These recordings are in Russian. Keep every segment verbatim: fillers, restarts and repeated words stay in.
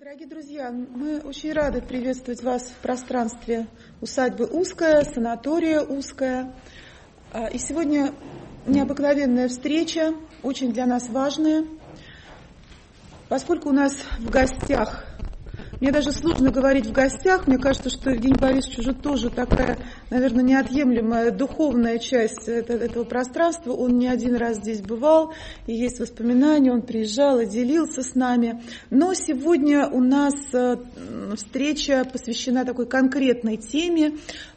Дорогие друзья, мы очень рады приветствовать вас в пространстве усадьбы Узкая, санатория Узкая. И сегодня необыкновенная встреча, очень для нас важная, поскольку у нас в гостях, мне даже сложно говорить в гостях, мне кажется, что Евгений Борисович уже тоже такая, наверное, неотъемлемая духовная часть этого пространства. Он не один раз здесь бывал, и есть воспоминания, он приезжал и делился с нами. Но сегодня у нас встреча посвящена такой конкретной теме,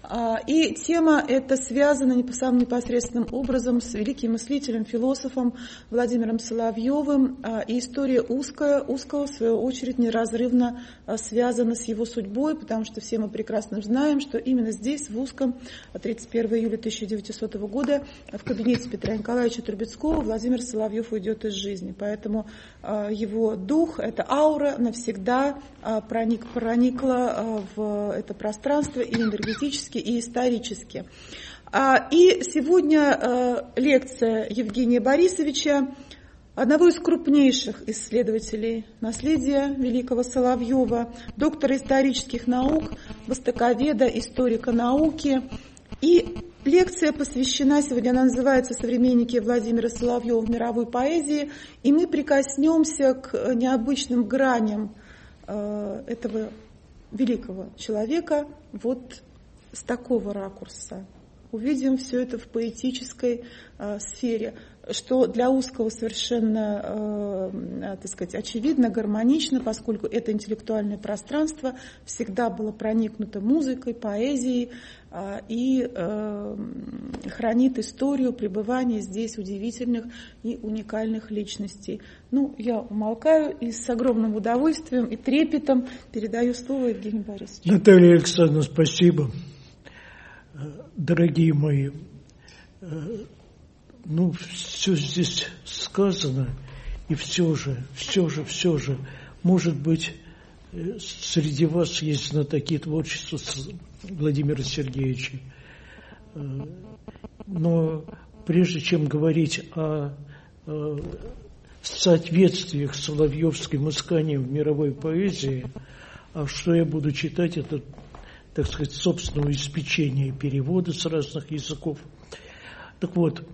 и тема эта связана самым непосредственным образом с великим мыслителем, философом Владимиром Соловьевым, и история Узкая, Узкого, в свою очередь, неразрывно связана с его судьбой, потому что все мы прекрасно знаем, что именно здесь, в Узком, тридцать первого июля тысяча девятисотого года, в кабинете Петра Николаевича Трубецкого Владимир Соловьев уйдет из жизни. Поэтому его дух, эта аура навсегда проник, проникла в это пространство и энергетически, и исторически. И сегодня лекция Евгения Борисовича, одного из крупнейших исследователей наследия великого Соловьева, доктора исторических наук, востоковеда, историка науки. И лекция посвящена, сегодня она называется «Современники Владимира Соловьева в мировой поэзии», и мы прикоснемся к необычным граням этого великого человека вот с такого ракурса. Увидим все это в поэтической э, сфере, что для Узкого совершенно, э, так сказать, очевидно, гармонично, поскольку это интеллектуальное пространство всегда было проникнуто музыкой, поэзией э, и э, хранит историю пребывания здесь удивительных и уникальных личностей. Ну, я умолкаю и с огромным удовольствием и трепетом передаю слово Евгению Борисовичу. Наталья Александровна, спасибо. Дорогие мои, ну, все здесь сказано, и все же, все же, все же, может быть, среди вас есть знатоки творчества Владимира Сергеевича. Но прежде чем говорить о соответствиях соловьевским исканиям в мировой поэзии, а что я буду читать, это, так сказать, собственного испечения перевода с разных языков. Так вот,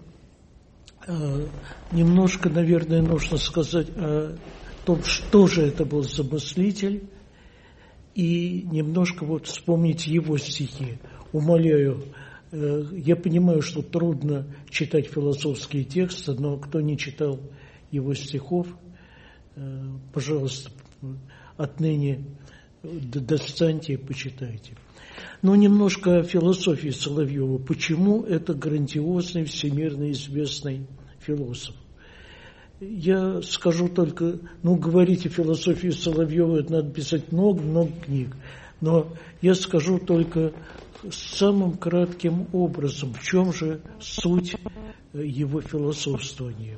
немножко, наверное, нужно сказать о том, что же это был за мыслитель, и немножко вот вспомнить его стихи. Умоляю, я понимаю, что трудно читать философские тексты, но кто не читал его стихов, пожалуйста, отныне достаньте и почитайте. Но немножко о философии Соловьева. Почему это грандиозный, всемирно известный философ? Я скажу только, ну, говорить о философии Соловьева, это надо писать много-много книг. Но я скажу только самым кратким образом, в чем же суть его философствования.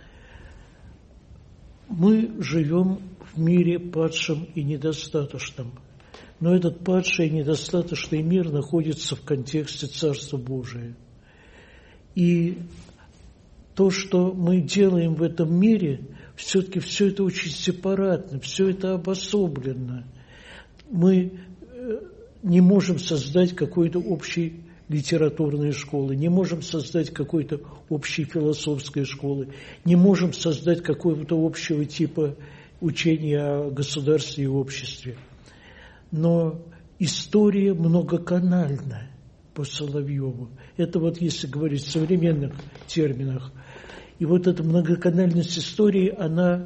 Мы живем в мире падшем и недостаточном. Но этот падший и недостаточный мир находится в контексте Царства Божия. И то, что мы делаем в этом мире, все-таки все это очень сепаратно, все это обособленно. Мы не можем создать какой-то общей литературной школы, не можем создать какой-то общей философской школы, не можем создать какого-то общего типа учения о государстве и обществе. Но история многоканальна по Соловьеву. Это вот если говорить в современных терминах. И вот эта многоканальность истории, она,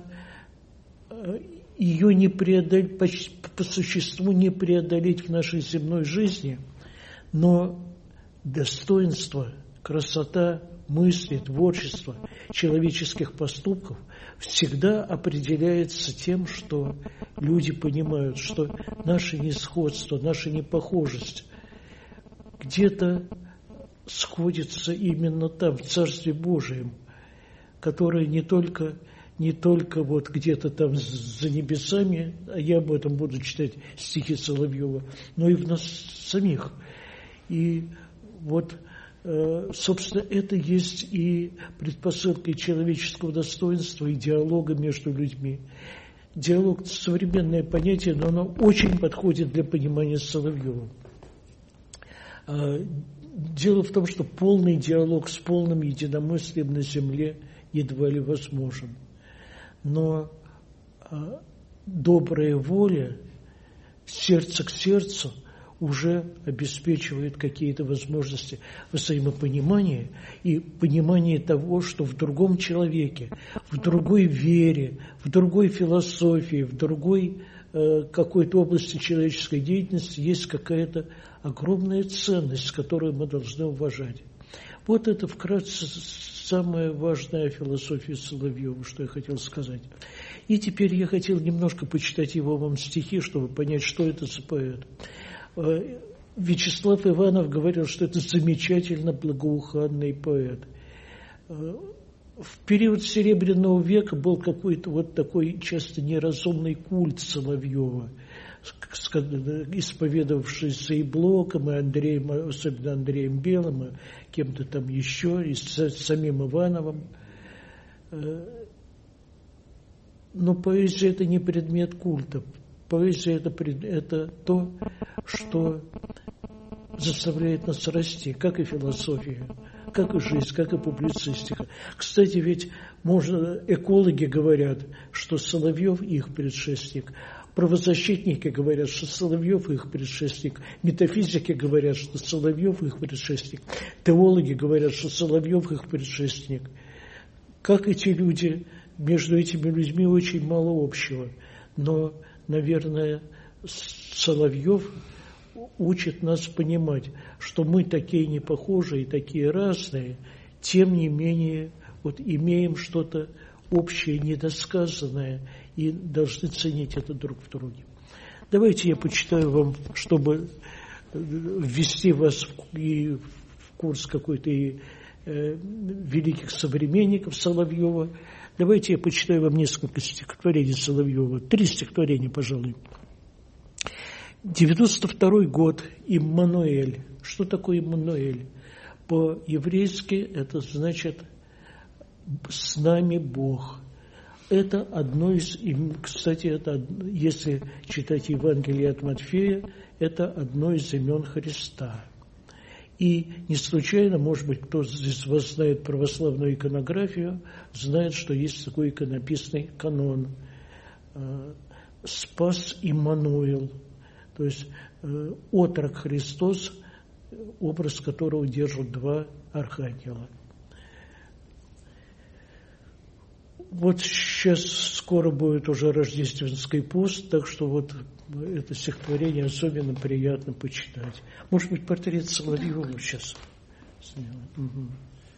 ее не преодолеть, почти, по существу не преодолеть в нашей земной жизни, но достоинство, красота мысли, творчества, человеческих поступков всегда определяется тем, что люди понимают, что наше несходство, наша непохожесть где-то сходится именно там, в Царстве Божием, которое не только, не только вот где-то там за небесами, а я об этом буду читать стихи Соловьева, но и в нас самих. И вот, собственно, это есть и предпосылкой человеческого достоинства, и диалога между людьми. диалог – это современное понятие, но оно очень подходит для понимания Соловьева. Дело в том, что полный диалог с полным единомыслием на земле едва ли возможен. Но добрая воля, сердце к сердцу уже обеспечивает какие-то возможности взаимопонимания и понимания того, что в другом человеке, в другой вере, в другой философии, в другой э, какой-то области человеческой деятельности есть какая-то огромная ценность, которую мы должны уважать. Вот это вкратце самая важная философия Соловьева, что я хотел сказать. И теперь я хотел немножко почитать его вам стихи, чтобы понять, что это за поэт. Вячеслав Иванов говорил, что это замечательно благоуханный поэт. В период Серебряного века был какой-то вот такой часто неразумный культ Соловьева, исповедовавшийся и Блоком, и Андреем, особенно Андреем Белым, и кем-то там еще, и с самим Ивановым. Но поэзия – это не предмет культа. Поэзия это, – это то, что заставляет нас расти, как и философия, как и жизнь, как и публицистика. Кстати, ведь можно, экологи говорят, что Соловьев их предшественник, правозащитники говорят, что Соловьев их предшественник, метафизики говорят, что Соловьев их предшественник, теологи говорят, что Соловьев их предшественник. Как эти люди, между этими людьми очень мало общего, но, наверное, Соловьев учит нас понимать, что мы такие непохожие, такие разные, тем не менее вот имеем что-то общее, недосказанное, и должны ценить это друг в друге. Давайте я почитаю вам, чтобы ввести вас в, и в курс какой-то и, э, великих современников Соловьева. Давайте я почитаю вам несколько стихотворений Соловьева, три стихотворения, пожалуй. девяносто второй год, Иммануэль. Что такое Иммануэль? По-еврейски это значит «с нами Бог». Это одно из, кстати, это, если читать Евангелие от Матфея, это одно из имен Христа. И не случайно, может быть, кто из вас знает православную иконографию, знает, что есть такой иконописный канон «Спас Иммануил», то есть отрок Христос, образ которого держат два архангела. Вот сейчас скоро будет уже рождественский пост, так что вот это стихотворение особенно приятно почитать. Может быть, портрет Соловьева сейчас сделаем.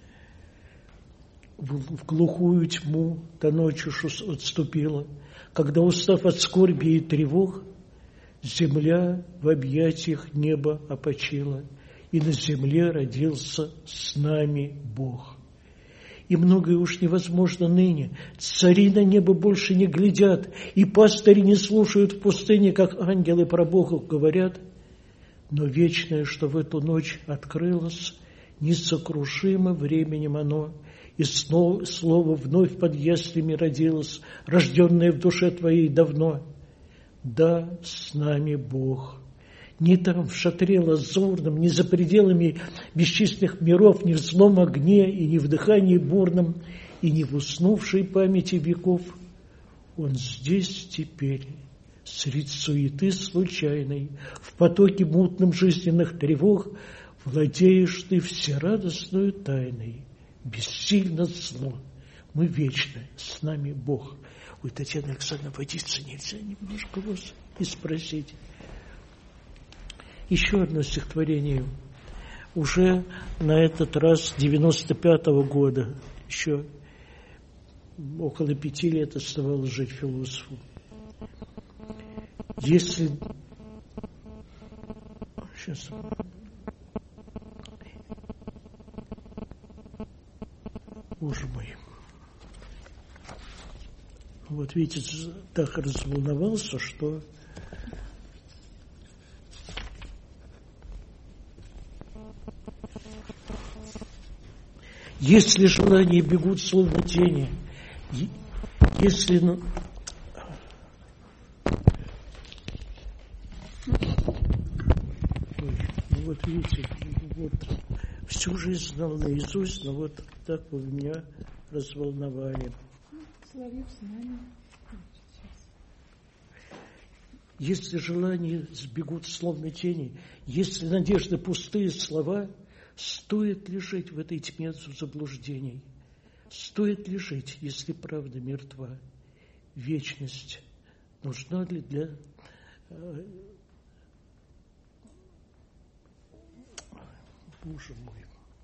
Угу. В, в глухую тьму та ночь уж отступила, когда, устав от скорби и тревог, земля в объятиях неба опочила, и на земле родился с нами Бог. И многое уж невозможно ныне. Цари на небо больше не глядят, и пастыри не слушают в пустыне, как ангелы про Бога говорят. Но вечное, что в эту ночь открылось, несокрушимо временем оно, и снова, слово вновь под яслями родилось, рожденное в душе твоей давно. Да, с нами Бог. Ни там в шатре лазурном, ни за пределами бесчисленных миров, ни в злом огне, и ни в дыхании бурном, и ни в уснувшей памяти веков. Он здесь теперь, средь суеты случайной, в потоке мутном жизненных тревог, владеешь ты всерадостную тайной, бессильно зло. Мы вечны, с нами Бог. Ой, Татьяна Александровна, водиться нельзя немножко вас и спросить. Еще одно стихотворение, уже на этот раз девяносто пятого года, еще около пяти лет оставалось жить философу. Если... Сейчас... Боже мой. Вот видите, так разволновался, что... Если желания бегут словно тени, если... Ну, Вот видите, вот всю жизнь знал наизусть, но вот так вы меня разволновали. Соловьев с нами. Если желания сбегут словно тени, если надежды пустые слова, стоит ли жить в этой тьме заблуждений? Стоит ли жить, если правда мертва? Вечность нужна ли для... Боже мой!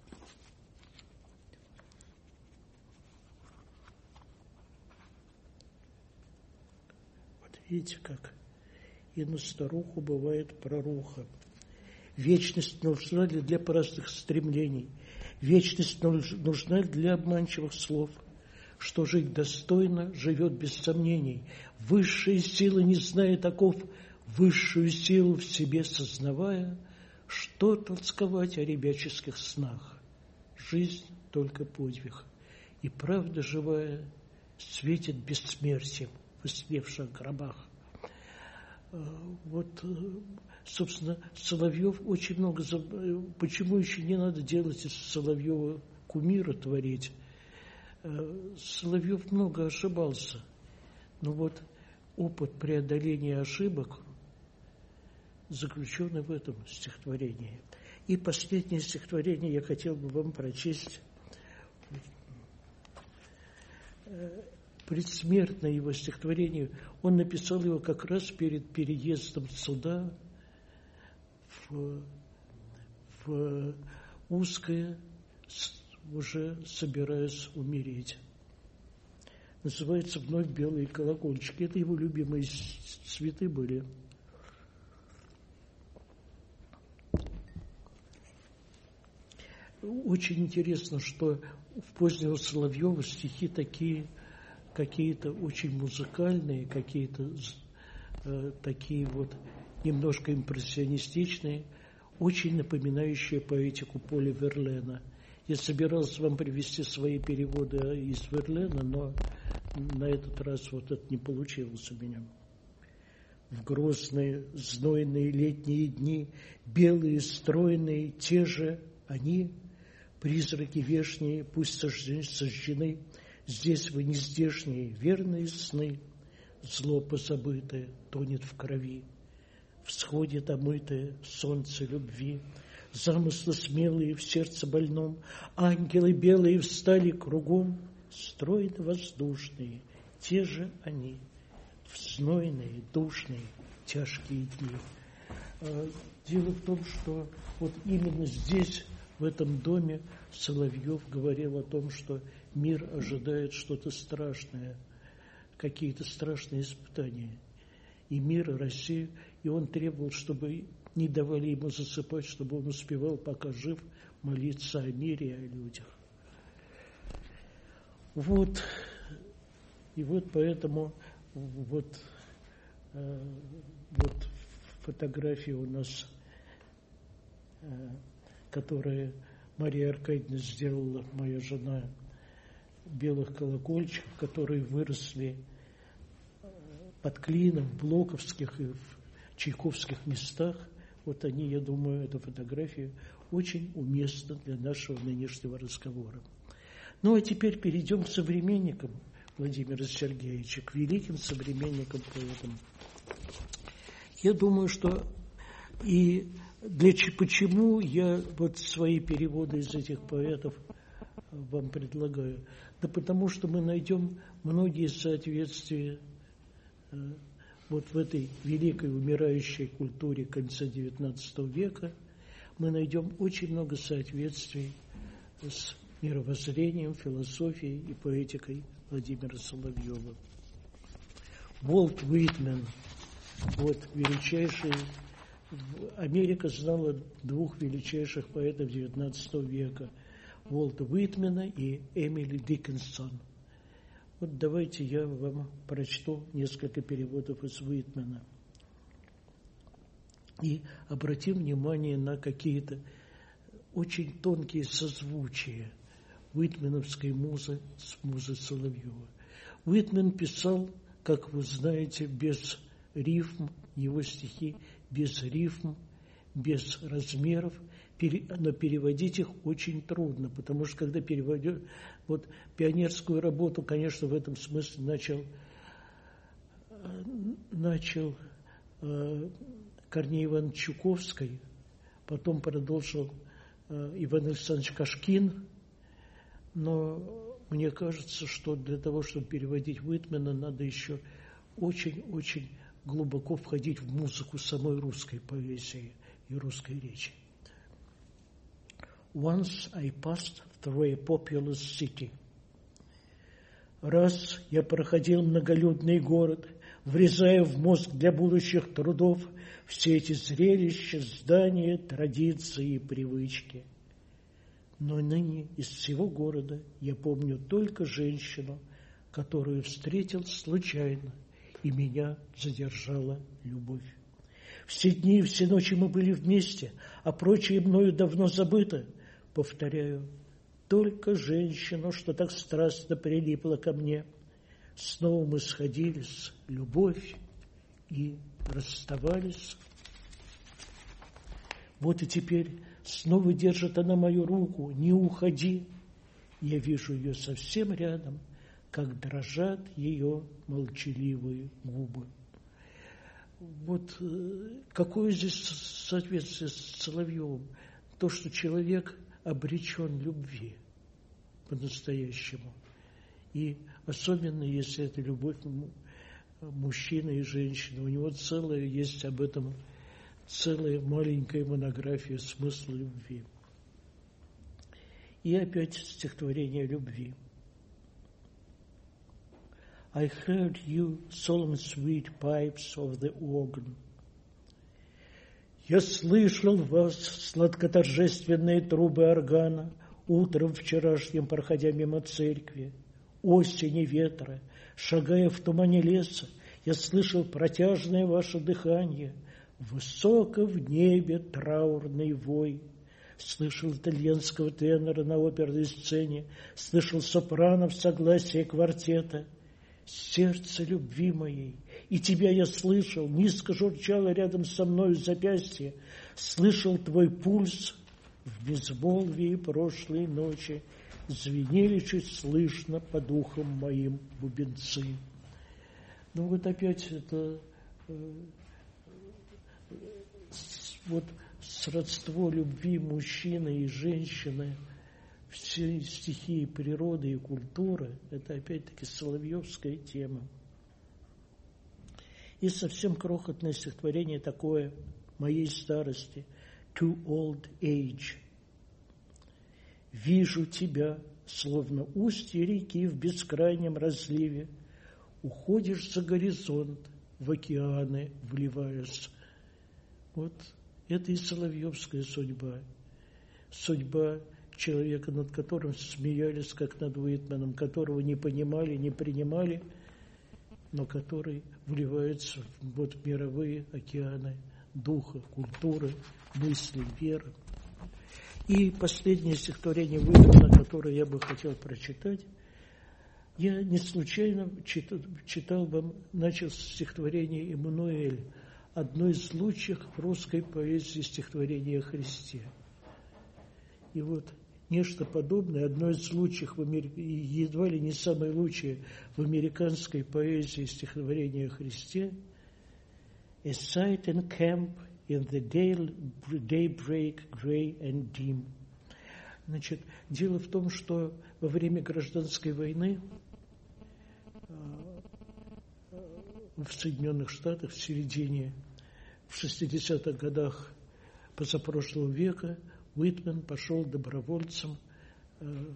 Вот видите, как и на старуху бывает проруха. Вечность нужна ли для праздных стремлений? Вечность нужна для обманчивых слов. Что жить достойно, живет без сомнений. Высшие силы, не зная таков, высшую силу в себе сознавая, что толковать о ребяческих снах? Жизнь только подвиг, и правда живая светит бессмертием в успевших гробах. Вот, собственно, Соловьев очень много... Почему еще не надо делать из Соловьева кумира творить? Соловьев много ошибался, но вот опыт преодоления ошибок заключен в этом стихотворении. И последнее стихотворение я хотел бы вам прочесть. Предсмертное его стихотворение. Он написал его как раз перед переездом сюда, в, в узкое, уже собираясь умереть. Называется «Вновь белые колокольчики». Это его любимые цветы были. Очень интересно, что в позднего Соловьева стихи такие, какие-то очень музыкальные, какие-то э, такие вот немножко импрессионистичные, очень напоминающие поэтику Поля Верлена. Я собирался вам привести свои переводы из Верлена, но на этот раз вот это не получилось у меня. В грозные, знойные летние дни, белые, стройные, те же они, призраки вешние, пусть сожжены, сожжены, здесь вы не здешние, верные сны, зло позабытое тонет в крови, всходит омытое солнце любви, замыслы смелые в сердце больном, ангелы белые встали кругом, стройно воздушные, те же они, в знойные, душные, тяжкие дни. Дело в том, что вот именно здесь, в этом доме, Соловьев говорил о том, что мир ожидает что-то страшное, какие-то страшные испытания. И мир, и Россию, и он требовал, чтобы не давали ему засыпать, чтобы он успевал, пока жив, молиться о мире и о людях. Вот, и вот поэтому вот, э, вот фотография у нас, э, которую Мария Аркадьевна сделала, моя жена, белых колокольчиков, которые выросли под клином в блоковских и в чайковских местах. Вот они, я думаю, эта фотография очень уместна для нашего нынешнего разговора. Ну, а теперь перейдем к современникам Владимира Сергеевича, к великим современникам поэтам. Я думаю, что и для почему я вот свои переводы из этих поэтов вам предлагаю? Да потому что мы найдем многие соответствия вот в этой великой умирающей культуре конца девятнадцатого века. Мы найдем очень много соответствий с мировоззрением, философией и поэтикой Владимира Соловьева. Уолт Уитмен, вот величайший. Америка знала двух величайших поэтов девятнадцатого века, Уолта Уитмена и Эмили Диккенсон. Вот давайте я вам прочту несколько переводов из Уитмена. И обратим внимание на какие-то очень тонкие созвучия уитменовской музы с музой Соловьева. Уитмен писал, как вы знаете, без рифм, его стихи без рифм, без размеров, но переводить их очень трудно, потому что когда переводят, вот пионерскую работу, конечно, в этом смысле начал, начал э, Корней Иванович Чуковский, потом продолжил э, Иван Александрович Кашкин, но мне кажется, что для того, чтобы переводить Уитмена, надо еще очень-очень глубоко входить в музыку самой русской поэзии и русской речи. Once I passed through a populous city. Раз я проходил многолюдный город, врезая в мозг для будущих трудов все эти зрелища, здания, традиции и привычки. Но ныне из всего города я помню только женщину, которую встретил случайно, и меня задержала любовь. Все дни и все ночи мы были вместе, а прочее мною давно забыто. Повторяю, только женщину, что так страстно прилипла ко мне. Снова мы сходились, любовь, и расставались. Вот и теперь снова держит она мою руку, не уходи. Я вижу ее совсем рядом, как дрожат ее молчаливые губы. Вот какое здесь соответствие с Соловьевым? То, что человек обречен любви по-настоящему. И особенно, если это любовь мужчины и женщины. У него целая есть об этом целая маленькая монография «Смысл любви». И опять стихотворение любви. I heard you solemn sweet pipes of the organ. Я слышал вас, сладкоторжественные трубы органа, утром вчерашним, проходя мимо церкви, осени ветра, шагая в тумане леса, я слышал протяжное ваше дыхание, высоко в небе траурный вой. Слышал итальянского тенора на оперной сцене, слышал сопрано в согласии квартета. Сердце любви моей, и тебя я слышал, низко журчало рядом со мною запястье, слышал твой пульс в безмолвии прошлой ночи, звенели чуть слышно по духам моим бубенцы. Ну вот опять это э, вот сродство любви мужчины и женщины, все стихии природы и культуры, это опять-таки соловьевская тема. И совсем крохотное стихотворение такое моей старости, To Old Age. Вижу тебя, словно устье реки в бескрайнем разливе, уходишь за горизонт, в океаны вливаясь. Вот это и соловьевская судьба. Судьба человека, над которым смеялись, как над Уитменом, которого не понимали, не принимали, но который вливается в вот мировые океаны духа, культуры, мысли, веры. И последнее стихотворение Уитмена, которое я бы хотел прочитать, я не случайно читал, читал вам, начал с стихотворения «Эммануэль», одно из лучших в русской поэзии стихотворений о Христе. И вот нечто подобное, одно из лучших, в Америке, едва ли не самое лучшее в американской поэзии стихотворение о Христе. A sight in camp in the daybreak grey and dim. Значит, дело в том, что во время гражданской войны в Соединенных Штатах в середине, в шестидесятых годах позапрошлого века Уитмен пошел добровольцем э,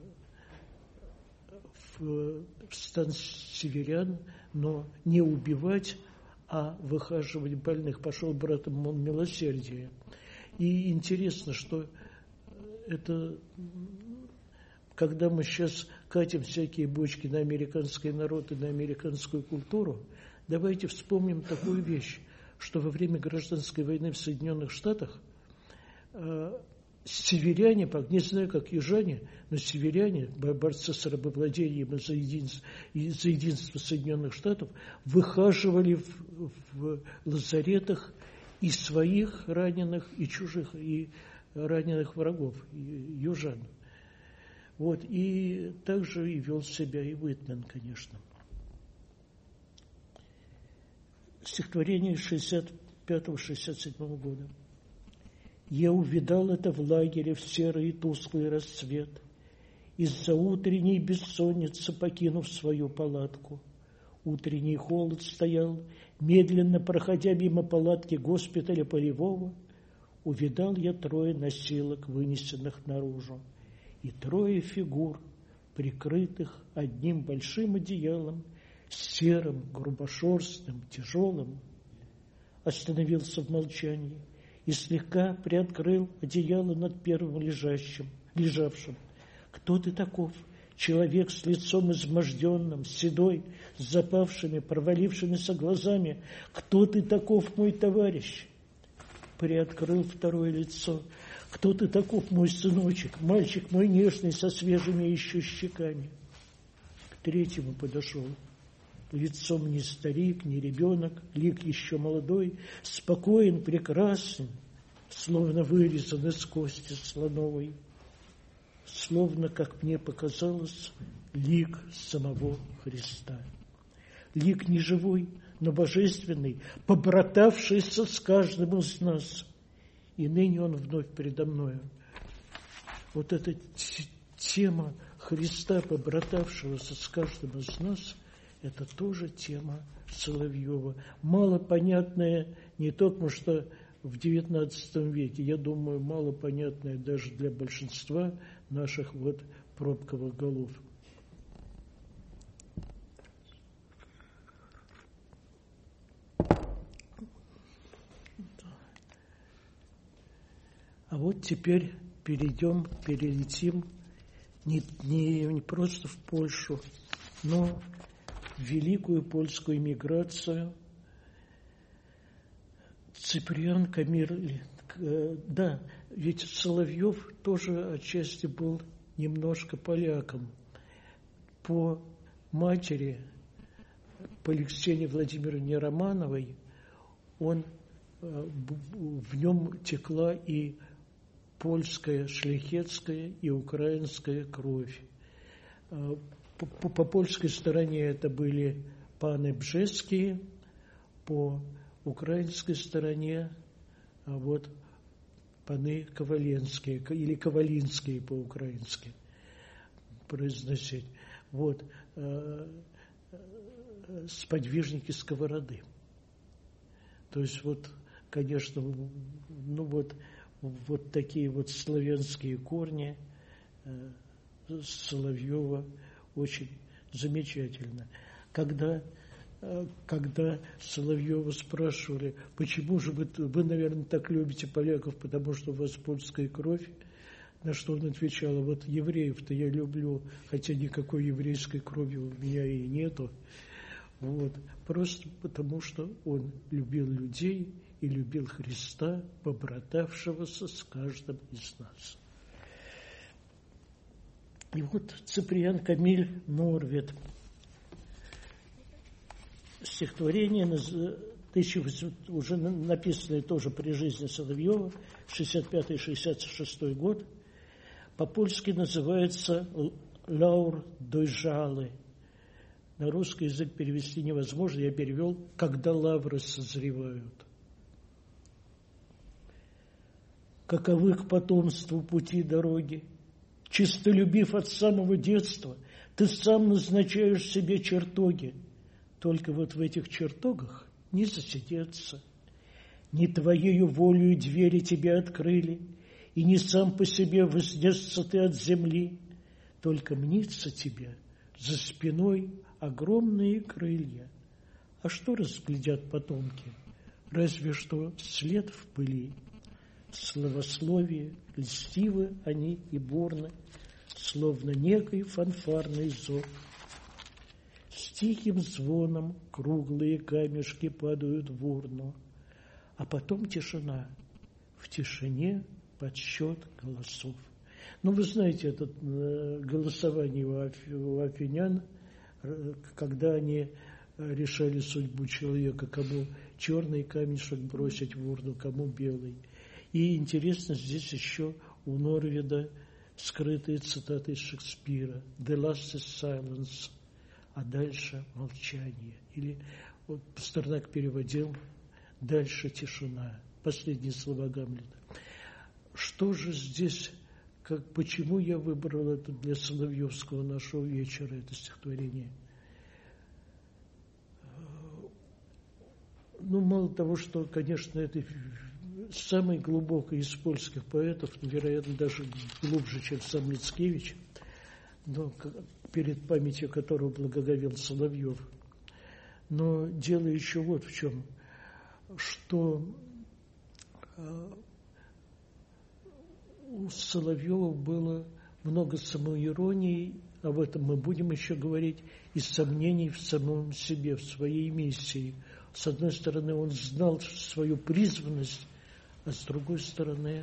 в, в стан северян, но не убивать, а выхаживать больных. Пошел братом милосердия. И интересно, что это, когда мы сейчас катим всякие бочки на американский народ и на американскую культуру, давайте вспомним такую вещь, что во время гражданской войны в Соединенных Штатах э, северяне, не знаю, как южане, но северяне, борцы с рабовладением и за единство, и за единство Соединенных Штатов, выхаживали в, в лазаретах и своих раненых, и чужих, и раненых врагов, и южан. Вот, и также и вел себя и Уитмен, конечно. Стихотворение шестьдесят пятого — шестьдесят седьмого года. «Я увидал это в лагере в серый и тусклый рассвет, из-за утренней бессонницы покинув свою палатку. Утренний холод стоял, медленно проходя мимо палатки госпиталя полевого, увидал я трое носилок, вынесенных наружу, и трое фигур, прикрытых одним большим одеялом, серым, грубошерстным, тяжелым. Остановился в молчании и слегка приоткрыл одеяло над первым лежащим, лежавшим. Кто ты таков? Человек с лицом изможденным, седой, с запавшими, провалившимися глазами. Кто ты таков, мой товарищ? Приоткрыл второе лицо. Кто ты таков, мой сыночек, мальчик мой нежный, со свежими еще щеками? К третьему подошел. Лицом не старик, не ребенок, лик еще молодой, спокоен, прекрасен, словно вырезан из кости слоновой, словно, как мне показалось, лик самого Христа. Лик не живой, но божественный, побратавшийся с каждым из нас. И ныне он вновь передо мною. Вот эта тема Христа, побратавшегося с каждым из нас, это тоже тема Соловьева. Мало понятная не только что в девятнадцатом веке, я думаю, мало понятная даже для большинства наших вот пробковых голов. А вот теперь перейдем, перелетим не, не, не просто в Польшу, но в великую польскую миграцию. Циприан Камиль, да, ведь Соловьев тоже отчасти был немножко поляком. По матери, по Алексене Владимировне Романовой, он, в нем текла и польская, шляхетская и украинская кровь. По, по, по польской стороне это были паны Бжеские, по украинской стороне а вот паны Коваленские, или Ковалинские по-украински произносить. Вот, э, э, сподвижники Сковороды. То есть вот, конечно, ну вот, вот такие вот славянские корни э, Соловьева очень замечательно. Когда, когда Соловьева спрашивали, почему же вы, вы, наверное, так любите поляков, потому что у вас польская кровь, на что он отвечал, вот евреев-то я люблю, хотя никакой еврейской крови у меня и нету. Вот. Просто потому, что он любил людей и любил Христа, побратавшегося с каждым из нас. И вот Циприан Камиль Норвед. Стихотворение, уже написанное тоже при жизни Соловьева, шестьдесят пятый — шестьдесят шестой год, по-польски называется «Лаур дойжалы». На русский язык перевести невозможно, я перевел «когда лавры созревают». Каковы к потомству пути дороги? Чистолюбив от самого детства, ты сам назначаешь себе чертоги. Только вот в этих чертогах не засидеться. Не твоею волею двери тебе открыли, и не сам по себе вознесся ты от земли. Только мнится тебе за спиной огромные крылья. А что разглядят потомки? Разве что след в пыли. Словословие, льстивы они и бурны, словно некий фанфарный зов. С тихим звоном круглые камешки падают в урну, а потом тишина, в тишине подсчет голосов. Ну, вы знаете, это голосование у афинян, когда они решали судьбу человека, кому черный камешек бросить в урну, кому белый. И интересно, здесь еще у Норведа скрытые цитаты из Шекспира. «The last is silence», а дальше молчание. Или вот Пастернак переводил «дальше тишина». Последние слова Гамлета. Что же здесь, как, почему я выбрал это для Соловьевского нашего вечера, это стихотворение? Ну, мало того, что, конечно, это самый глубокий из польских поэтов, вероятно, даже глубже, чем сам Мицкевич, но перед памятью которого благоговел Соловьев. Но дело еще вот в чем, что у Соловьева было много самоиронии, об этом мы будем еще говорить, и сомнений в самом себе, в своей миссии. С одной стороны, он знал свою призванность, а с другой стороны,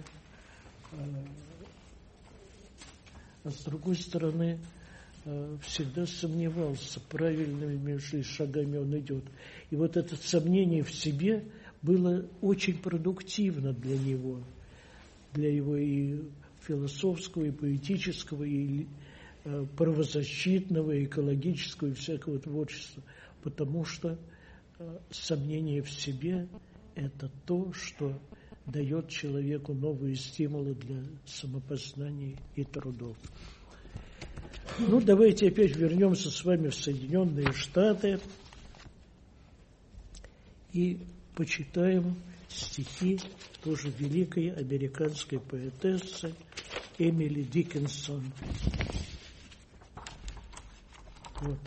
а с другой стороны, всегда сомневался, правильными ли шагами он идет. И вот это сомнение в себе было очень продуктивно для него, для его и философского, и поэтического, и правозащитного, и экологического, и всякого творчества, потому что сомнение в себе – это то, что дает человеку новые стимулы для самопознания и трудов. Ну, давайте опять вернемся с вами в Соединенные Штаты и почитаем стихи тоже великой американской поэтессы Эмили Диккенсон. Вот.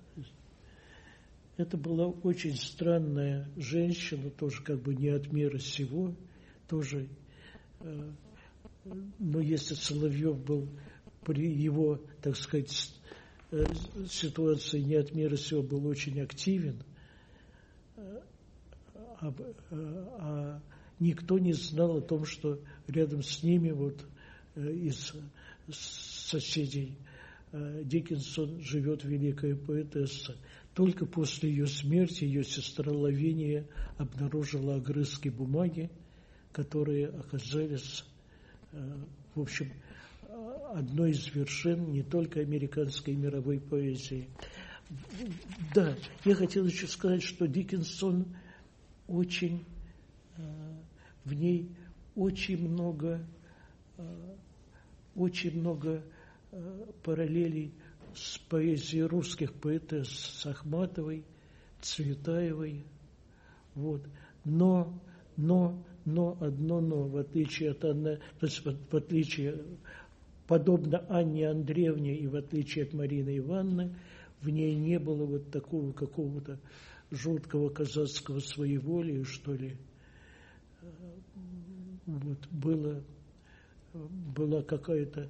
Это была очень странная женщина, тоже как бы не от мира сего, тоже, э, но если Соловьев был при его, так сказать, э, ситуации не от мира сего, был очень активен, э, а, а никто не знал о том, что рядом с ними вот э, из соседей э, Диккенсон живет великая поэтесса. Только после ее смерти ее сестра Лавиния обнаружила огрызки бумаги, которые оказались, в общем, одной из вершин не только американской мировой поэзии. Да, я хотел еще сказать, что Диккенсон очень, в ней очень много, очень много параллелей с поэзией русских поэтесс, с Ахматовой, Цветаевой, вот. Но, но, но, одно но, в отличие от Анны, то есть в отличие, подобно Анне Андреевне и в отличие от Марины Ивановны, в ней не было вот такого какого-то жуткого казацкого своеволия, что ли. Вот было, была какая-то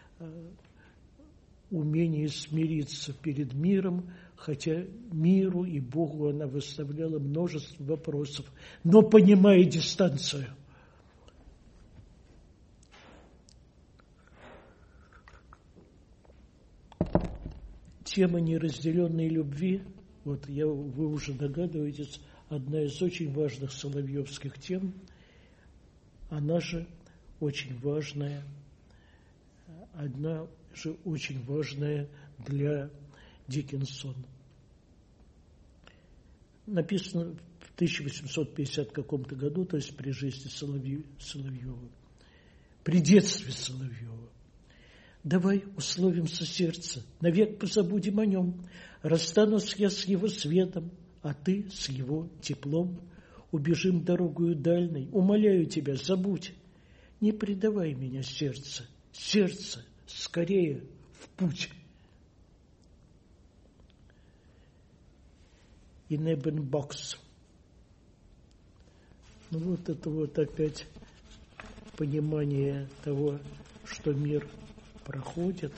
умение смириться перед миром, хотя миру и Богу она выставляла множество вопросов, но понимая дистанцию. Тема неразделенной любви, вот я, вы уже догадываетесь, одна из очень важных соловьевских тем, она же очень важная, одна же очень важная для Диккенсона. Написано в тысяча восемьсот пятидесятом каком-то году, то есть при жизни Соловьева, при детстве Соловьева. Давай условимся сердце, навек позабудем о нем. Расстанусь я с его светом, а ты с его теплом. Убежим дорогою дальней, умоляю тебя, забудь. Не предавай меня, сердце, сердце, скорее в путь. И Небенбокс. Ну вот это вот опять понимание того, что мир проходит,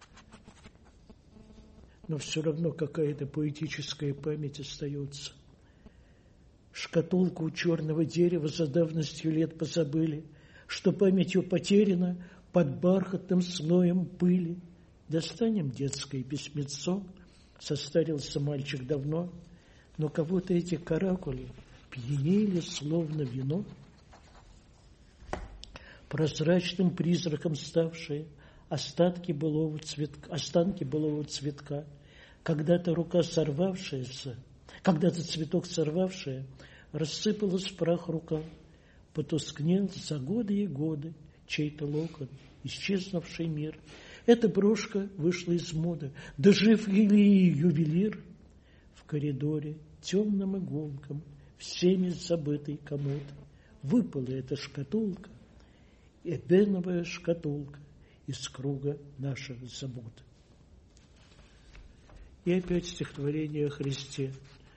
но все равно какая-то поэтическая память остается. Шкатулку у черного дерева за давностью лет позабыли, что памятью потеряна под бархатным слоем пыли. Достанем детское письмецо, состарился мальчик давно, но кого-то эти каракули пьянели, словно вино, прозрачным призраком ставшие остатки былого цветка, останки былого цветка, когда-то рука сорвавшаяся, когда-то цветок сорвавшая, рассыпалась в прах рука, потускнел за годы и годы чей-то локон, исчезнувший мир. Эта брошка вышла из моды, да жив ли ювелир? В коридоре темным иголком всеми забытый комод выпала эта шкатулка, эбеновая шкатулка из круга наших забот. И опять стихотворение о Христе.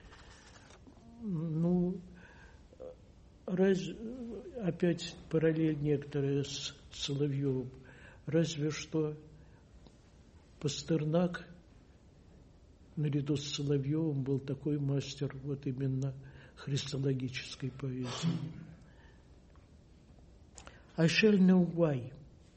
Ну, раз, опять параллель некоторая с Соловьевым. Разве что Пастернак наряду с Соловьевым был такой мастер вот именно христологической поэзии. I shall know why.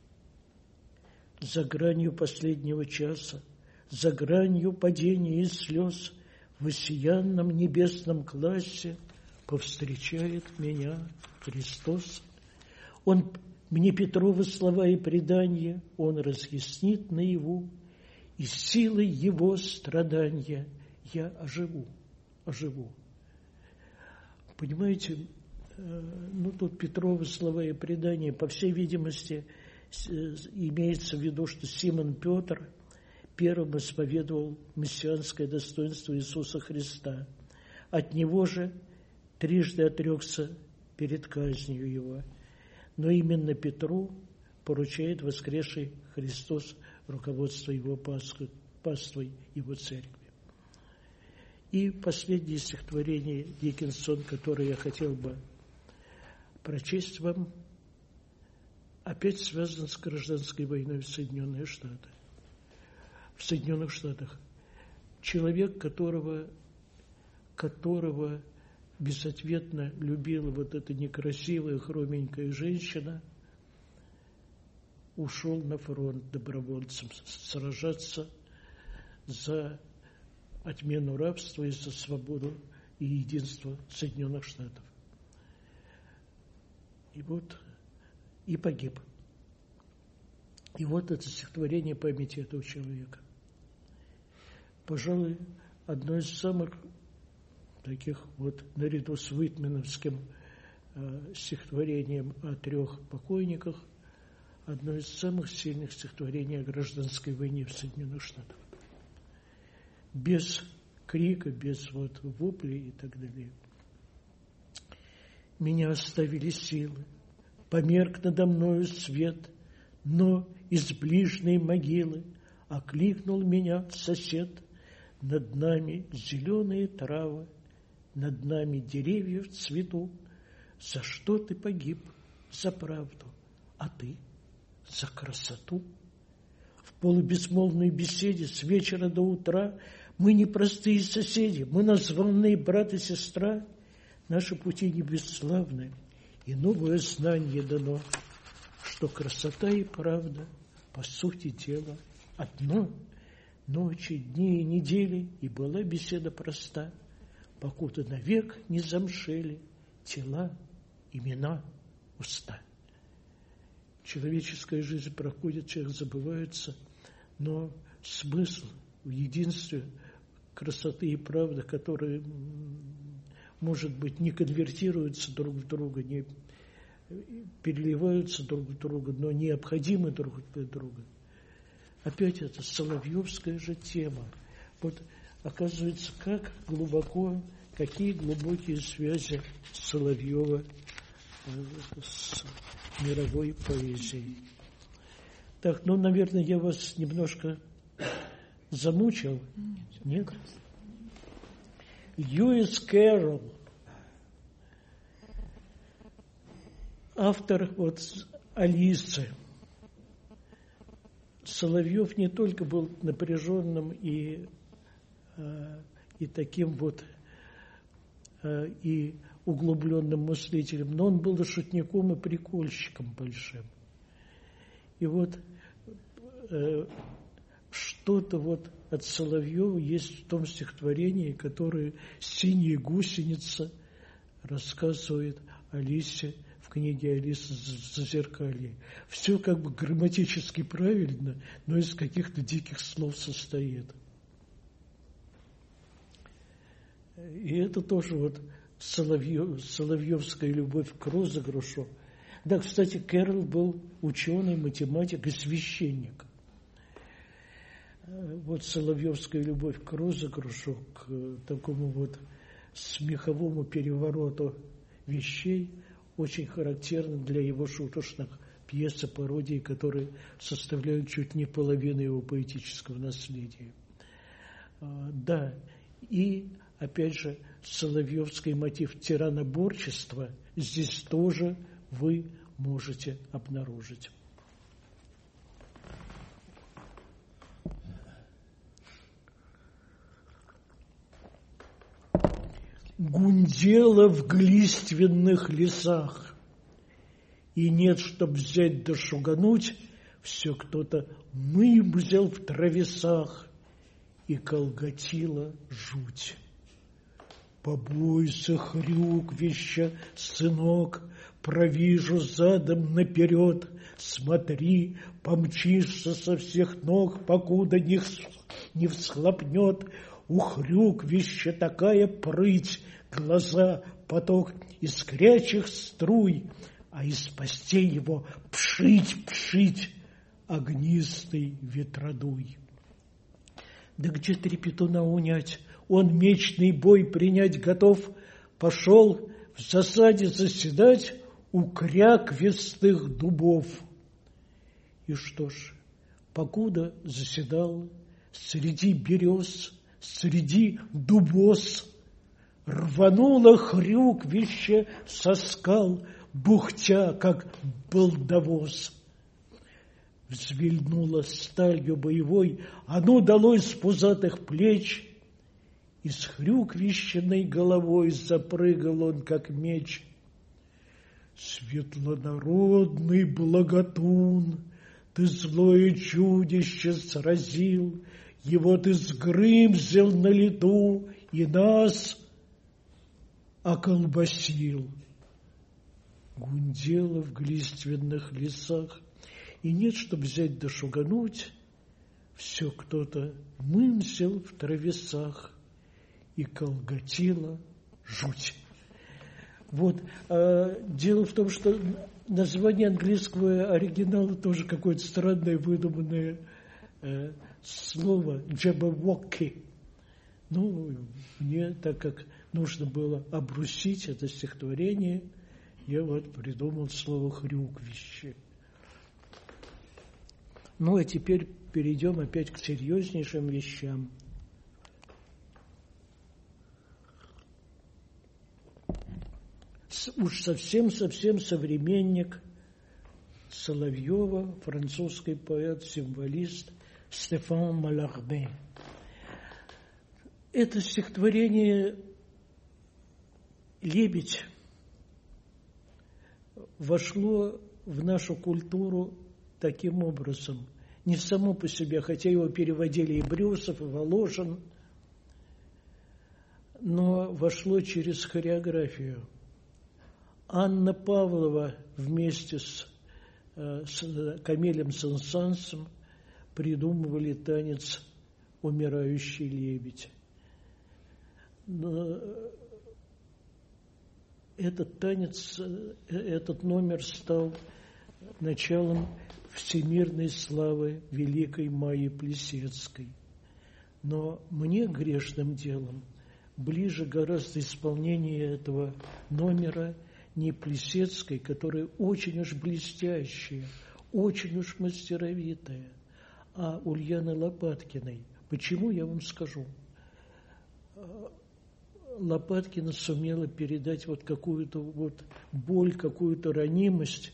За гранью последнего часа, за гранью падения и слез, в осиянном небесном классе повстречает меня Христос. Он мне Петровы слова и предания, Он разъяснит наяву, и силой Его страдания я оживу, оживу. Понимаете, ну тут Петровы слова и предания, по всей видимости, имеется в виду, что Симон Петр первым исповедовал мессианское достоинство Иисуса Христа. От него же трижды отрекся перед казнью его. Но именно Петру поручает воскресший Христос руководство его паствой, его церкви. И последнее стихотворение Диккенсон, которое я хотел бы прочесть вам, опять связано с гражданской войной в Соединенных Штатах. В Соединенных Штатах человек, которого, которого безответно любила вот эта некрасивая хроменькая женщина, ушел на фронт добровольцем сражаться за отмену рабства и за свободу и единство Соединенных Штатов. И вот и погиб. И вот это стихотворение памяти этого человека. Пожалуй, одно из самых таких вот, наряду с Уитменовским э, стихотворением о трех покойниках, одно из самых сильных стихотворений о гражданской войне в Соединенных Штатах. Без крика, без вот воплей и так далее. Меня оставили силы, померк надо мною свет, но из ближней могилы окликнул меня сосед. Над нами зеленые травы, над нами деревья в цвету. За что ты погиб? За правду, а ты за красоту. В полубезмолвной беседе с вечера до утра мы не простые соседи, мы названные брат и сестра. Наши пути не бесславны, и новое знание дано, что красота и правда, по сути дела, одно. Ночи, дни и недели, и была беседа проста, покуда навек не замшели тела, имена, уста. Человеческая жизнь проходит, человек забывается, но смысл в единстве красоты и правды, которые, может быть, не конвертируются друг в друга, не переливаются друг в друга, но необходимы друг для друга. Опять это соловьевская же тема. Вот оказывается, как глубоко, какие глубокие связи Соловьева с мировой поэзией. Так, ну, наверное, я вас немножко замучил. Нет? Льюис Кэрролл, автор вот «Алисы». Соловьев не только был напряженным и, и таким вот и углубленным мыслителем, но он был и шутником, и прикольщиком большим. И вот что-то вот от Соловьева есть в том стихотворении, которое «Синяя гусеница» рассказывает Алисе в книге Алисы Зазеркалье. Все как бы грамматически правильно, но из каких-то диких слов состоит. И это тоже вот Соловьев, соловьевская любовь к розыгрышу. Да, кстати, Кэрролл был ученый, математик и священник. Вот соловьевская любовь к розыгрышу, к такому вот смеховому перевороту вещей, очень характерна для его шуточных пьес и пародий, которые составляют чуть не половину его поэтического наследия. Да, и, опять же, соловьевский мотив тираноборчества здесь тоже вы можете обнаружить. Гундело в глиственных лесах, и нет, чтоб взять да шугануть, все кто-то мымзел в травесах, и колготила жуть. Побойся, хрюквища, сынок, провижу задом наперед, смотри, помчишься со всех ног, покуда не, не всхлопнет. У хрюквища такая прыть, глаза поток искрячих струй, а из постей его пшить-пшить огнистый ветродуй. Да где трепетуна унять? Он мечный бой принять готов, пошел в засаде заседать у кряквистых дубов. И что ж, покуда заседал среди берез, среди дубос, рвануло хрюквище со скал, бухтя, как болдовоз. Взвильнуло сталью боевой, оно далось с пузатых плеч, и с хрюквищенной головой запрыгал он, как меч. Светлонародный благотун, ты злое чудище сразил, его ты сгрымзил на лету и нас околбасил. Гундело в глиственных лесах, и нет, чтоб взять да шугануть, все кто-то мымсел в травесах, и колготила жуть. Вот. А, дело в том, что название английского оригинала тоже какое-то странное, выдуманное э, слово «джаббавоки». Ну, мне, так как нужно было обрусить это стихотворение, я вот придумал слово «хрюквище». Ну, а теперь перейдем опять к серьезнейшим вещам. Уж совсем-совсем современник Соловьева, французский поэт-символист Стефан Маларме. Это стихотворение «Лебедь» вошло в нашу культуру таким образом. Не само по себе, хотя его переводили и Брюсов, и Воложин, но вошло через хореографию. Анна Павлова вместе с, с Камилем Сен-Сансом придумывали танец «Умирающий лебедь». Но этот танец, этот номер стал началом всемирной славы великой Майи Плисецкой. Но мне, грешным делом, ближе гораздо исполнение этого номера не Плисецкой, которая очень уж блестящая, очень уж мастеровитая, а Ульяны Лопаткиной. Почему, я вам скажу. Лопаткина сумела передать вот какую-то вот боль, какую-то ранимость,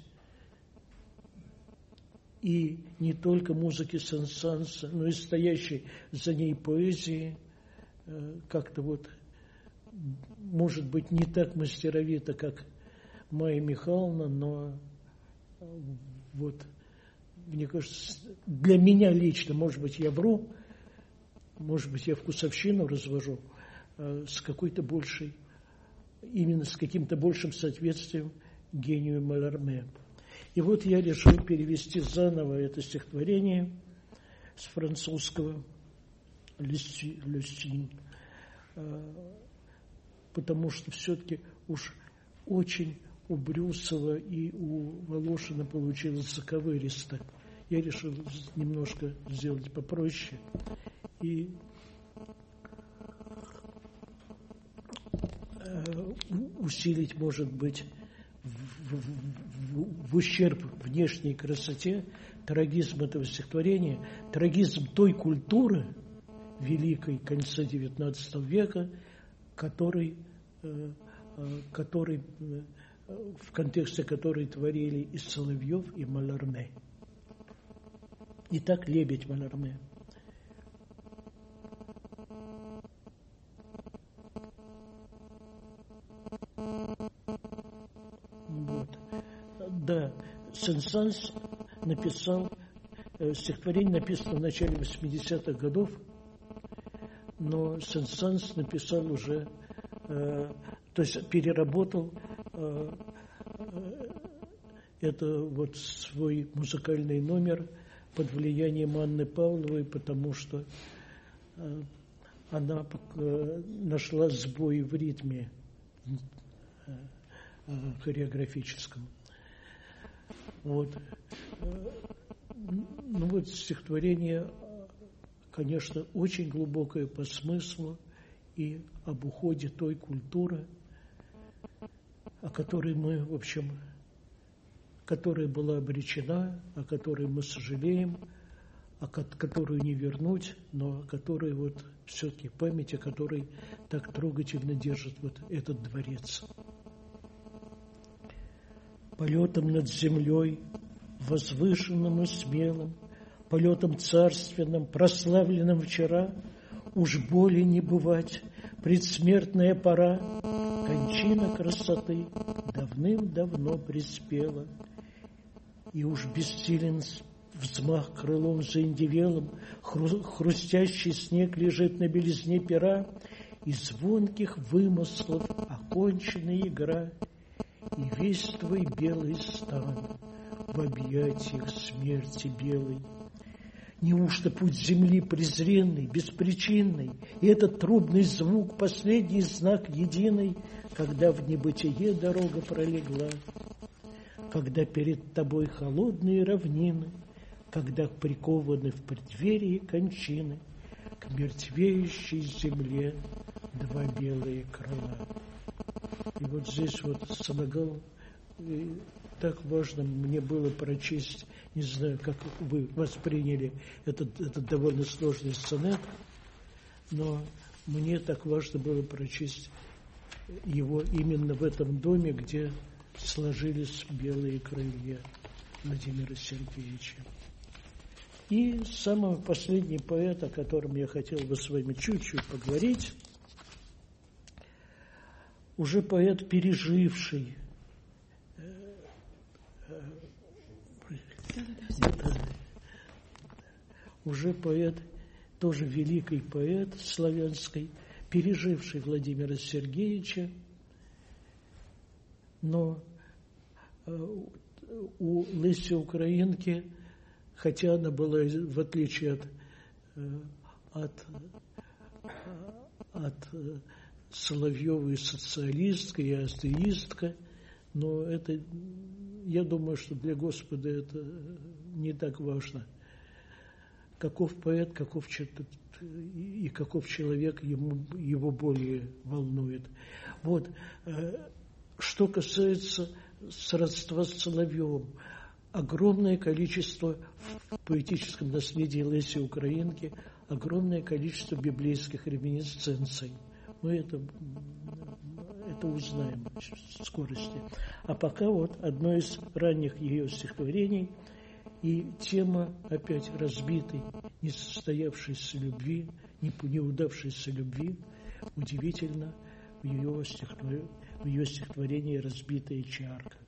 и не только музыки Сен-Санса, но и стоящей за ней поэзии, как-то вот, может быть, не так мастеровито, как Майя Михайловна, но вот, мне кажется, для меня лично, может быть, я вру, может быть, я вкусовщину развожу, с какой-то большей именно с каким-то большим соответствием гению Малlarmé. И вот я решил перевести заново это стихотворение с французского «Люстин», потому что все-таки уж очень у Брюсова и у Волошина получилось заковыристо. Я решил немножко сделать попроще и усилить, может быть, в, в, в, в ущерб внешней красоте трагизм этого стихотворения, трагизм той культуры великой конца девятнадцатого века, который, который, в контексте которой творили и Соловьев, и Малlarmé. Итак, «Лебедь» Малlarmé. Вот. Да, Сен-Санс написал, э, стихотворение написано в начале восьмидесятых годов, но Сен-Санс написал уже, э, то есть переработал э, э, это вот свой музыкальный номер под влиянием Анны Павловой, потому что э, она э, нашла сбой в ритме э, э, хореографическом. Вот. Ну вот стихотворение, конечно, очень глубокое по смыслу и об уходе той культуры, о которой мы, в общем, которая была обречена, о которой мы сожалеем, о которую не вернуть, но о которой вот все-таки память, о которой так трогательно держит вот этот дворец. Полетом над землей, возвышенным и смелым, полетом царственным, прославленным вчера, уж более не бывать, предсмертная пора, кончина красоты давным-давно приспела, и уж бессилен взмах крылом заиндевелым, хру- хрустящий снег лежит на белизне пера, и звонких вымыслов окончена игра, и весь твой белый стан в объятиях смерти белой. Неужто путь земли презренный, беспричинный, и этот трубный звук, последний знак единый, когда в небытие дорога пролегла, когда перед тобой холодные равнины, когда прикованы в преддверии кончины к мертвеющей земле два белые крыла. И вот здесь вот Самогал, так важно мне было прочесть, не знаю, как вы восприняли этот, этот довольно сложный сонет, но мне так важно было прочесть его именно в этом доме, где сложились белые крылья Владимира Сергеевича. И самый последний поэт, о котором я хотел бы с вами чуть-чуть поговорить, уже поэт, переживший уже поэт, тоже великий поэт славянский, переживший Владимира Сергеевича, но у Лесі Українки, хотя она была, в отличие от, от, от Соловьева, и социалистка, и атеистка, но это, я думаю, что для Господа это не так важно. Каков поэт, каков и каков человек, ему, его более волнует. Вот. Что касается сродства с Соловьевым, огромное количество в поэтическом наследии Лесі Українки, огромное количество библейских реминисценций. Мы это, это узнаем в скорости. А пока вот одно из ранних ее стихотворений и тема опять разбитой, несостоявшейся любви, неудавшейся любви, удивительно в ее, стихотвор... в ее стихотворении «Разбитая чарка».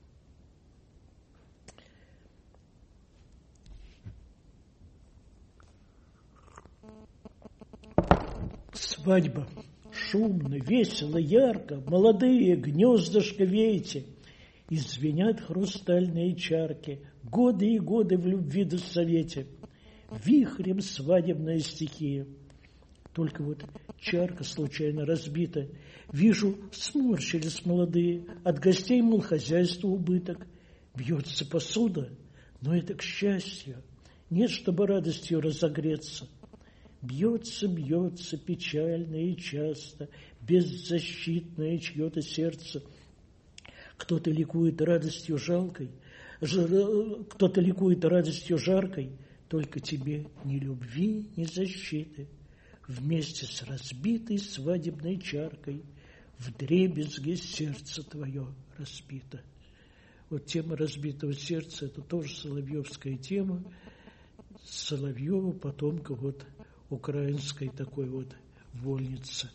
Свадьба. шумно, весело, ярко, молодые гнездышко вейте, и звенят хрустальные чарки, годы и годы в любви да совете, вихрем свадебная стихия. Только вот чарка случайно разбита, вижу, сморщились молодые, от гостей, мол, хозяйства убыток. Бьется посуда, но это к счастью, нет, чтобы радостью разогреться. Бьется, бьется печально и часто, беззащитное чье-то сердце. Кто-то ликует радостью жалкой, кто-то ликует радостью жаркой, только тебе ни любви, ни защиты. Вместе с разбитой свадебной чаркой вдребезги сердце твое разбито. Вот тема разбитого сердца – это тоже соловьевская тема. Соловьева, потомка вот украинской такой вот вольницы.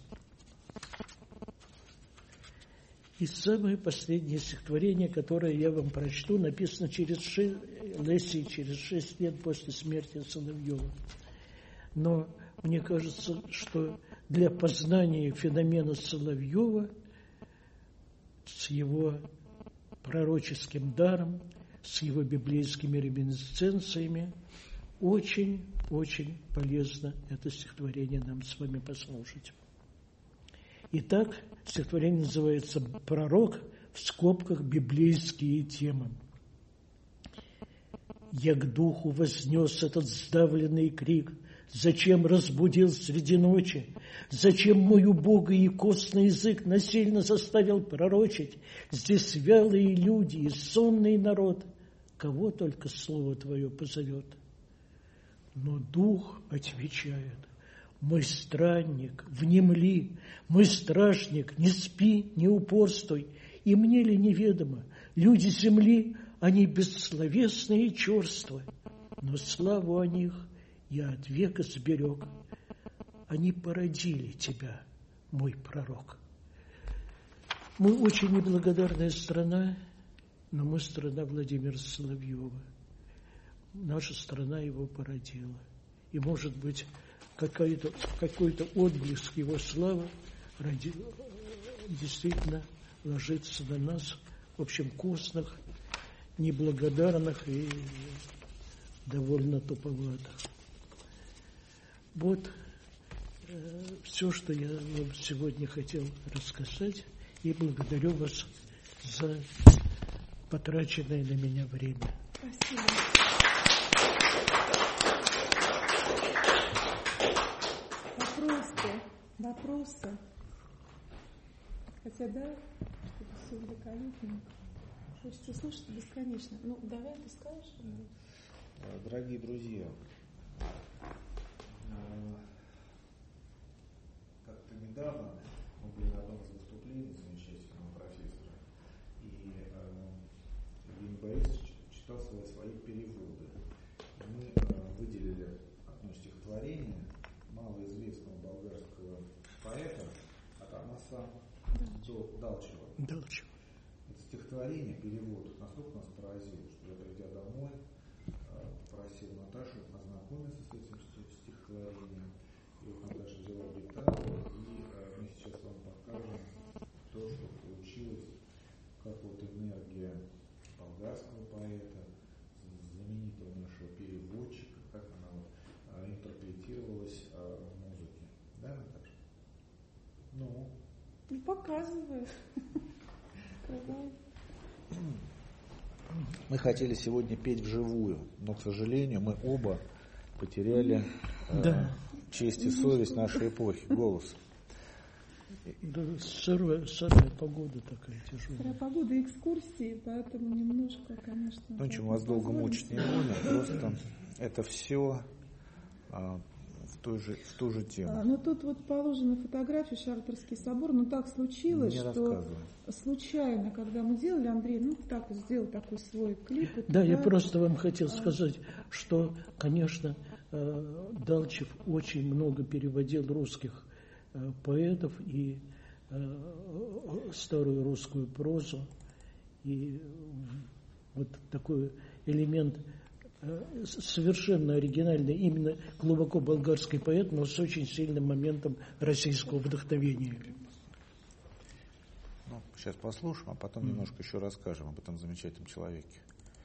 И самое последнее стихотворение, которое я вам прочту, написано через шесть, Лесей через шесть лет после смерти Соловьева. Но мне кажется, что для познания феномена Соловьева с его пророческим даром, с его библейскими реминисценциями очень-очень полезно это стихотворение нам с вами послушать. Итак, стихотворение называется «Пророк», в скобках «Библейские темы». «Я к духу вознес этот сдавленный крик, зачем разбудил среди ночи? Зачем мой убогий и костный язык насильно заставил пророчить? Здесь вялые люди и сонный народ, кого только слово твое позовет». Но дух отвечает: «Мой странник, внемли, мой стражник, не спи, не упорствуй, и мне ли неведомо, люди земли, они бессловесные и черствы, но славу о них я от века сберег. Они породили тебя, мой пророк». Мы очень неблагодарная страна, но мы страна Владимира Соловьева. Наша страна его породила. И, может быть, какой-то, какой-то отблеск его славы ради, действительно ложится на нас, в общем, костных, неблагодарных и довольно туповатых. Вот э, все, что я вам сегодня хотел рассказать, и благодарю вас за потраченное на меня время. Спасибо. Вопросы? Вопросы? Хотя, да, что-то все великолепно. Хочется слушать бесконечно. Ну, давай ты скажешь. Дорогие друзья, как-то недавно мы были на одном из выступлений замечательного профессора, и Евгений Борисович читал свои, свои переводы. Мы выделили одно стихотворение малоизвестного болгарского поэта Атанаса Далчева. Далчева. Это стихотворение, перевод, настолько нас поразило, что я, придя домой, попросил Наташу ознакомиться с этим стихотворением. И вот Наташа взяла гитару, и мы сейчас вам покажем то, что получилось, как вот энергия болгарского поэта, знаменитого нашего переводчика, как она вот, а, интерпретировалась а, в музыке. Да, Наташа? Ну? Ну, показывай. Мы хотели сегодня петь вживую, но, к сожалению, мы оба потеряли да. э, честь и совесть нашей эпохи, голос. Да, сырая, сырая погода такая тяжелая. Сырая погода, экскурсии, поэтому немножко, конечно... Ну, ничего, вас долго мучить не будем, просто это все а, в, той же, в ту же тему. А, ну, тут вот положена фотография, Шартерский собор, но так случилось, не что случайно, когда мы делали, Андрей, ну, так вот сделал такой свой клип. Да, я просто вам хотел сказать, что, конечно, Далчев очень много переводил русских поэтов и старую русскую прозу, и вот такой элемент совершенно оригинальный, именно глубоко болгарский поэт, но с очень сильным моментом российского вдохновения. Ну, сейчас послушаем, а потом mm. немножко еще расскажем об этом замечательном человеке.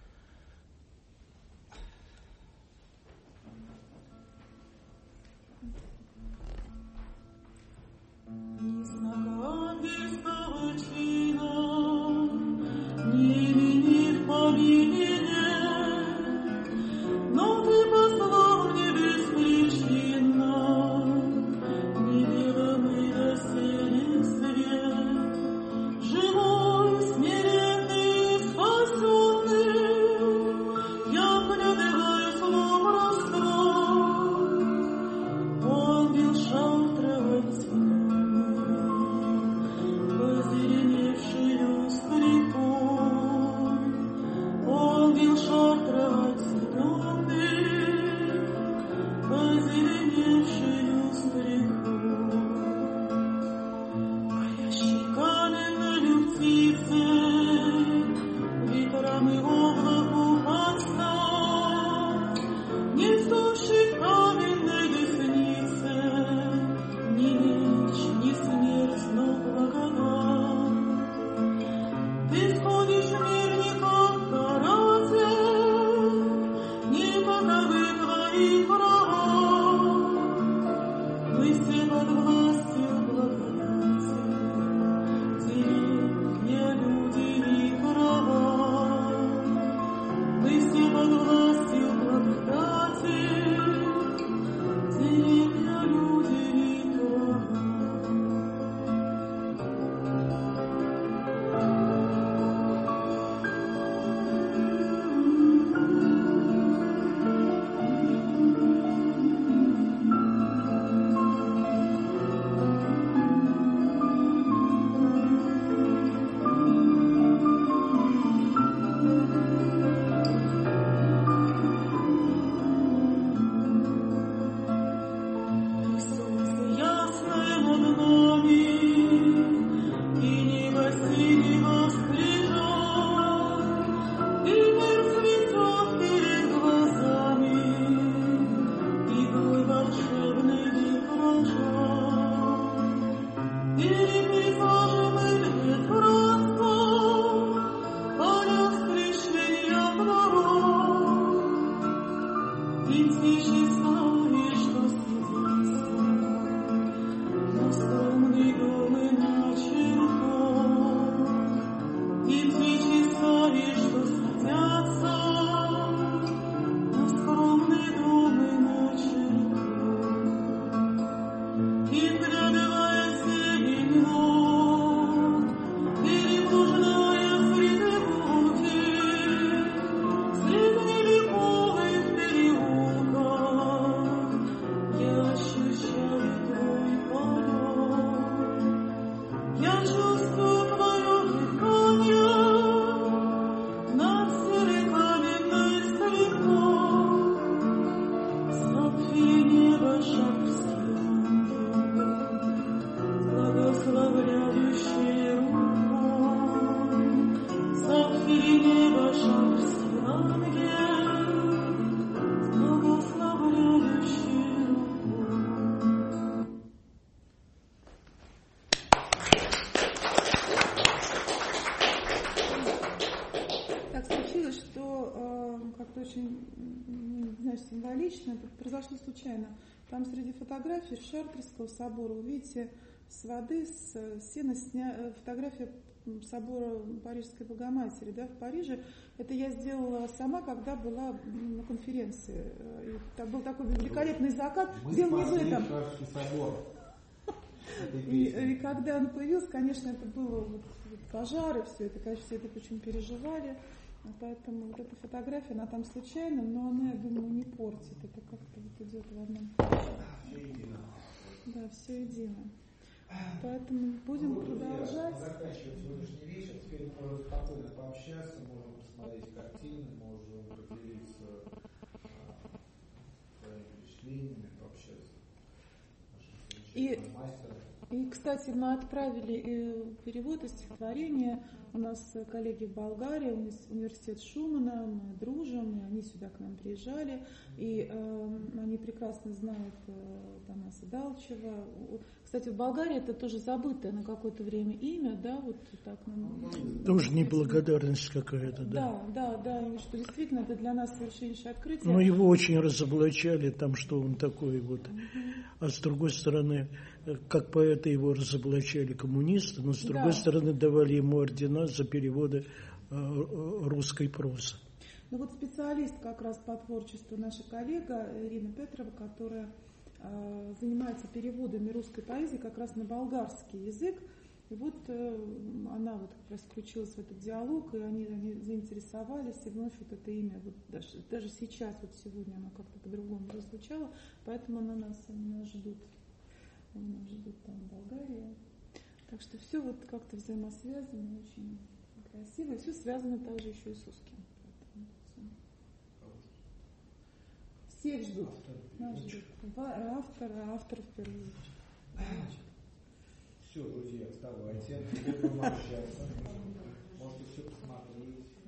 Произошло случайно. Там среди фотографий Шартрского собора, вы видите, с воды, с сена сня... фотография собора Парижской Богоматери, да, в Париже. Это я сделала сама, когда была на конференции. И там был такой великолепный закат. Мы Дело не в этом. Собор. И, и когда он появился, конечно, это было вот, вот пожары, все это, конечно, все это очень переживали. Поэтому вот эта фотография, она там случайно, но она, я думаю, не портит. Это как-то вот идет в одном. Все едино. Да, все едино. Поэтому будем ну, продолжать. Друзья, заканчиваем сегодняшний вечер. Теперь можно спокойно пообщаться, можем посмотреть картины, можем поделиться своими впечатлениями, пообщаться с нашим замечательным мастером. И, кстати, мы отправили перевод из стихотворения. У нас коллеги в Болгарии, университет Шумана, мы дружим, и они сюда к нам приезжали, и э, они прекрасно знают э, Тамаса Далчева. Кстати, в Болгарии это тоже забытое на какое-то время имя, да, вот так нам... Тоже неблагодарность какая-то, да? Да, да, да, и что действительно это для нас совершеннейшее открытие. Но его очень разоблачали, там, что он такой вот. Mm-hmm. А с другой стороны, как поэта его разоблачали коммунисты, но с другой да. стороны давали ему ордена за переводы э, русской прозы. Ну вот специалист как раз по творчеству, наша коллега Ирина Петрова, которая э, занимается переводами русской поэзии как раз на болгарский язык. И вот э, она вот как раз включилась в этот диалог, и они, они заинтересовались, и вновь вот это имя, вот даже, даже сейчас, вот сегодня оно как-то по-другому прозвучало, поэтому она нас, они нас ждут, они нас ждут там в Болгарии. Так что все вот как-то взаимосвязано, очень красиво, и все связано также еще и с узким. Всех ждут. Нас ждут. Автор, автор в первую очередь. Все, друзья, вставайте. Будем общаться. Можете все посмотреть.